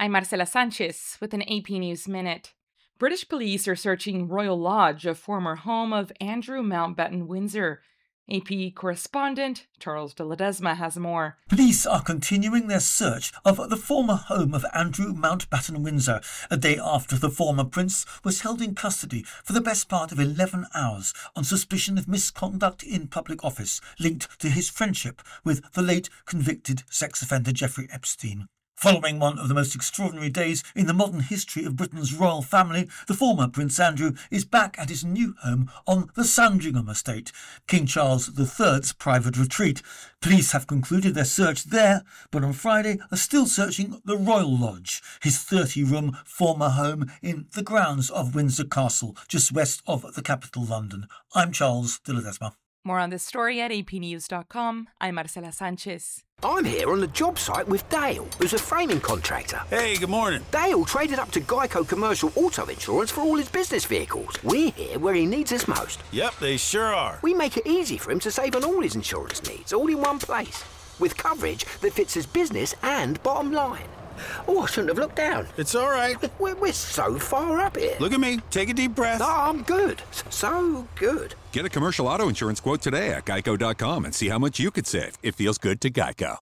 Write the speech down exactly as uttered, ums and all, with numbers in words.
I'm Marcela Sanchez with an A P News Minute. British police are searching Royal Lodge, a former home of Andrew Mountbatten Windsor. A P correspondent Charles de Ledesma has more. Police are continuing their search of the former home of Andrew Mountbatten Windsor, a day after the former prince was held in custody for the best part of eleven hours on suspicion of misconduct in public office linked to his friendship with the late convicted sex offender Jeffrey Epstein. Following one of the most extraordinary days in the modern history of Britain's royal family, the former Prince Andrew is back at his new home on the Sandringham estate, King Charles the third's private retreat. Police have concluded their search there, but on Friday are still searching the Royal Lodge, his thirty-room former home in the grounds of Windsor Castle, just west of the capital, London. I'm Charles de Ledesma. More on this story at a p news dot com. I'm Marcela Sanchez. I'm here on the job site with Dale, who's a framing contractor. Hey, good morning. Dale traded up to Geico Commercial Auto Insurance for all his business vehicles. We're here where he needs us most. Yep, they sure are. We make it easy for him to save on all his insurance needs, all in one place, with coverage that fits his business and bottom line. Oh, I shouldn't have looked down. It's all right. We're, we're so far up here. Look at me. Take a deep breath. No, I'm good. So good. Get a commercial auto insurance quote today at geico dot com and see how much you could save. It feels good to Geico.